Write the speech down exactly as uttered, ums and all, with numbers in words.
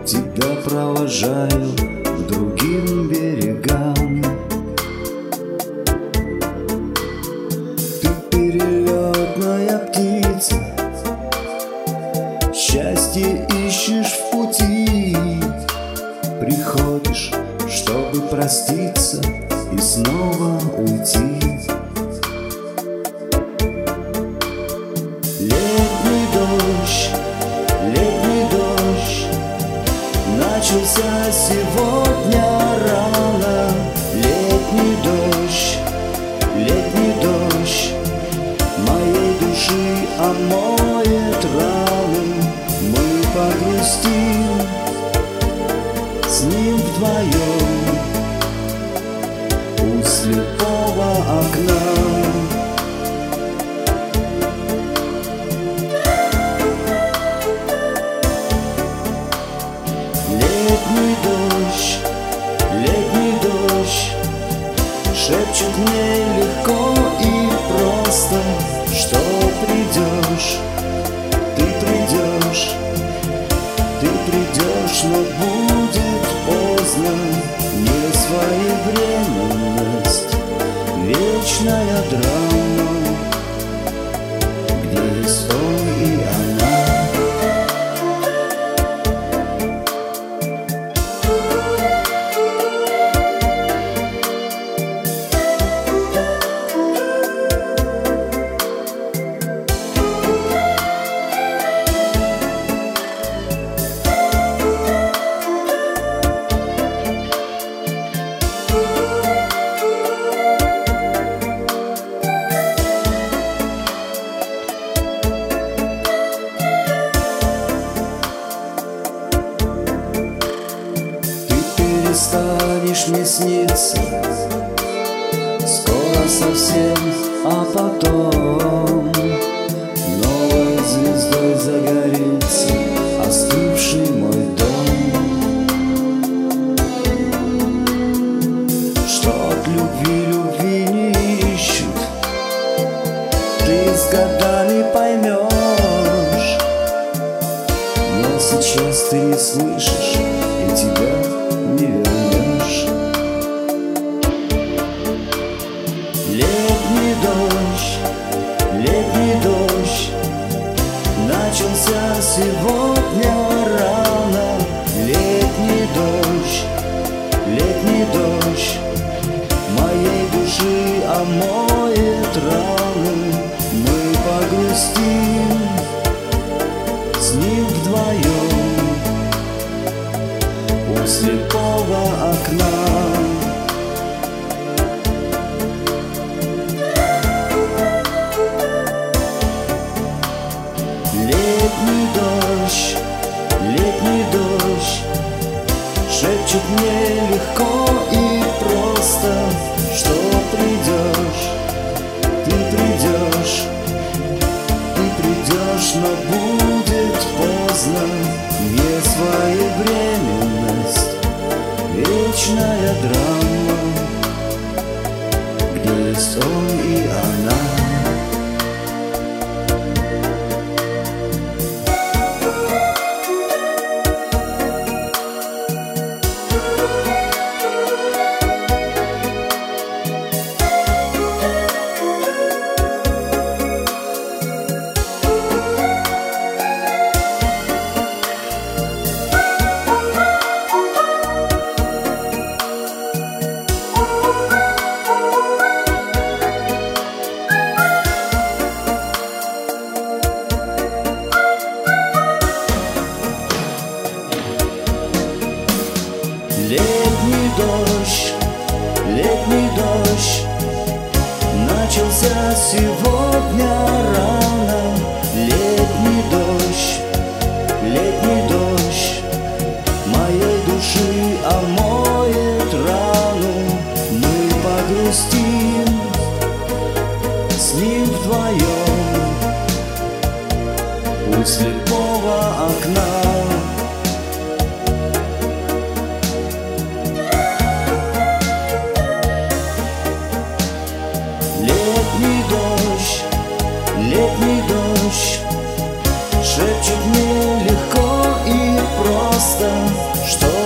тебя провожаю к другим берегам. Ты перелетная птица, счастье ищешь в пути. Приходишь, чтобы проститься и снова уйти. Летний дождь, летний дождь начался сегодня рано. Летний дождь, летний дождь моей души омоет раны. Мы погрустим с ним вдвоем у слепого окна. Летний дождь, летний дождь шепчет мне легко и просто, что придешь, ты придешь, ты придешь, но будет поздно. Несвоевременность, вечная драма, где есть он и она. Перестанешь мне сниться скоро совсем, а потом новой звездой загорится остывший мой дом. Что от любви любви не ищут, ты с годами поймешь, но сейчас ты не слышишь, и тебя не вернешь. Летний дождь, летний дождь начался сегодня рано. Летний дождь, летний дождь моей души омоет раны. Мы погрустим с ним вдвоем у слепого окна. Летний дождь, летний дождь шепчет мне легко и просто, что придешь, ты придешь, ты придешь, но будет поздно. Несвоевременность, вечная драма, где есть он и она. Летний дождь, летний дождь начался сегодня рано. Летний дождь, летний дождь моей души омоет рану. Мы погрустим с ним вдвоем у слепого окна. Летний дождь, что